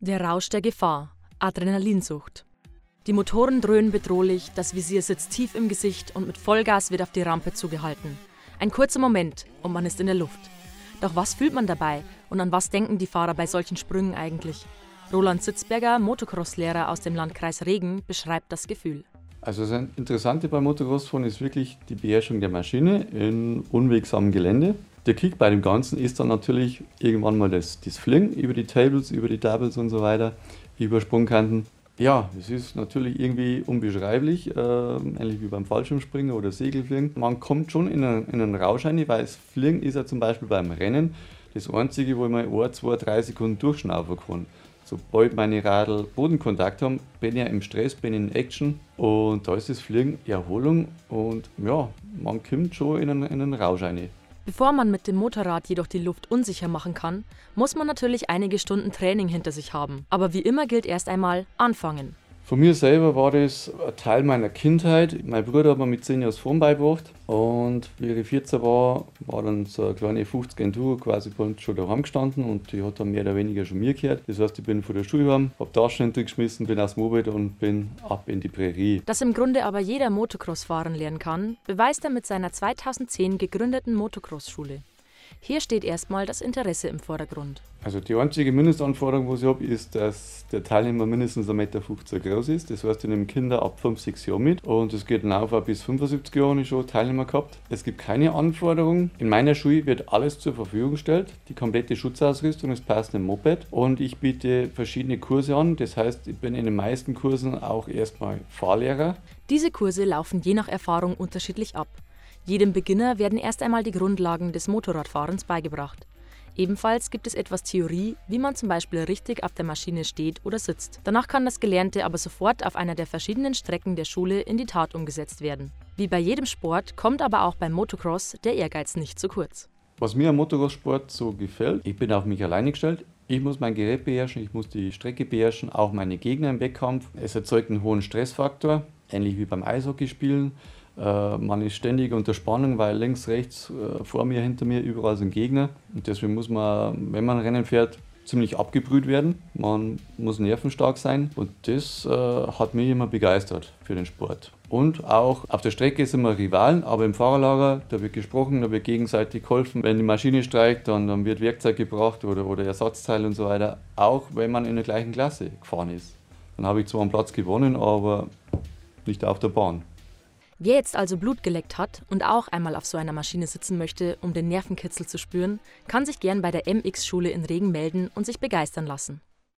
Der Rausch der Gefahr, Adrenalinsucht. Die Motoren dröhnen bedrohlich, das Visier sitzt tief im Gesicht und mit Vollgas wird auf die Rampe zugehalten. Ein kurzer Moment und man ist in der Luft. Doch was fühlt man dabei und an was denken die Fahrer bei solchen Sprüngen eigentlich? Roland Sitzberger, Motocross-Lehrer aus dem Landkreis Regen, beschreibt das Gefühl. Also das Interessante beim Motocrossfahren ist wirklich die Beherrschung der Maschine in unwegsamem Gelände. Der Kick bei dem Ganzen ist dann natürlich irgendwann mal das Fliegen über die Tables, über die Doubles und so weiter, über Sprungkanten. Ja, es ist natürlich irgendwie unbeschreiblich, ähnlich wie beim Fallschirmspringen oder Segelfliegen. Man kommt schon in einen Rausch rein, weil das Fliegen ist ja zum Beispiel beim Rennen das Einzige, wo ich mal 1, 2, 3 Sekunden durchschnaufen kann. Sobald meine Radl Bodenkontakt haben, bin ich im Stress, bin in Action und da ist das Fliegen Erholung und ja, man kommt schon in einen Rausch rein. Bevor man mit dem Motorrad jedoch die Luft unsicher machen kann, muss man natürlich einige Stunden Training hinter sich haben. Aber wie immer gilt erst einmal anfangen. Von mir selber war das ein Teil meiner Kindheit. Mein Bruder hat mir mit 10 Jahren das Fahren beigebracht und wie ich 14 war dann so eine kleine 50 Enduro quasi bei uns schon daheim gestanden und die hat dann mehr oder weniger schon mir gehört. Das heißt, ich bin von der Schule heim, habe Taschen hintergeschmissen, bin aufs Moped und bin ab in die Prärie. Dass im Grunde aber jeder Motocross fahren lernen kann, beweist er mit seiner 2010 gegründeten Motocross-Schule. Hier steht erstmal das Interesse im Vordergrund. Also die einzige Mindestanforderung, die ich habe, ist, dass der Teilnehmer mindestens 1,50 Meter groß ist. Das heißt, ich nehme Kinder ab 5, 6 Jahren mit und es geht dann auf bis 75 Jahre habe ich schon Teilnehmer gehabt. Es gibt keine Anforderungen. In meiner Schule wird alles zur Verfügung gestellt. Die komplette Schutzausrüstung, das passende Moped und ich biete verschiedene Kurse an. Das heißt, ich bin in den meisten Kursen auch erstmal Fahrlehrer. Diese Kurse laufen je nach Erfahrung unterschiedlich ab. Jedem Beginner werden erst einmal die Grundlagen des Motorradfahrens beigebracht. Ebenfalls gibt es etwas Theorie, wie man zum Beispiel richtig auf der Maschine steht oder sitzt. Danach kann das Gelernte aber sofort auf einer der verschiedenen Strecken der Schule in die Tat umgesetzt werden. Wie bei jedem Sport kommt aber auch beim Motocross der Ehrgeiz nicht zu kurz. Was mir am Motocross-Sport so gefällt, ich bin auf mich alleine gestellt. Ich muss mein Gerät beherrschen, ich muss die Strecke beherrschen, auch meine Gegner im Wettkampf. Es erzeugt einen hohen Stressfaktor, ähnlich wie beim Eishockeyspielen. Man ist ständig unter Spannung, weil links, rechts, vor mir, hinter mir, überall sind Gegner. Und deswegen muss man, wenn man Rennen fährt, ziemlich abgebrüht werden. Man muss nervenstark sein und das hat mich immer begeistert für den Sport. Und auch auf der Strecke sind wir Rivalen, aber im Fahrerlager, da wird gesprochen, da wird gegenseitig geholfen. Wenn die Maschine streikt, dann wird Werkzeug gebracht oder Ersatzteile und so weiter. Auch wenn man in der gleichen Klasse gefahren ist. Dann habe ich zwar einen Platz gewonnen, aber nicht auf der Bahn. Wer jetzt also Blut geleckt hat und auch einmal auf so einer Maschine sitzen möchte, um den Nervenkitzel zu spüren, kann sich gern bei der MX-Schule in Regen melden und sich begeistern lassen.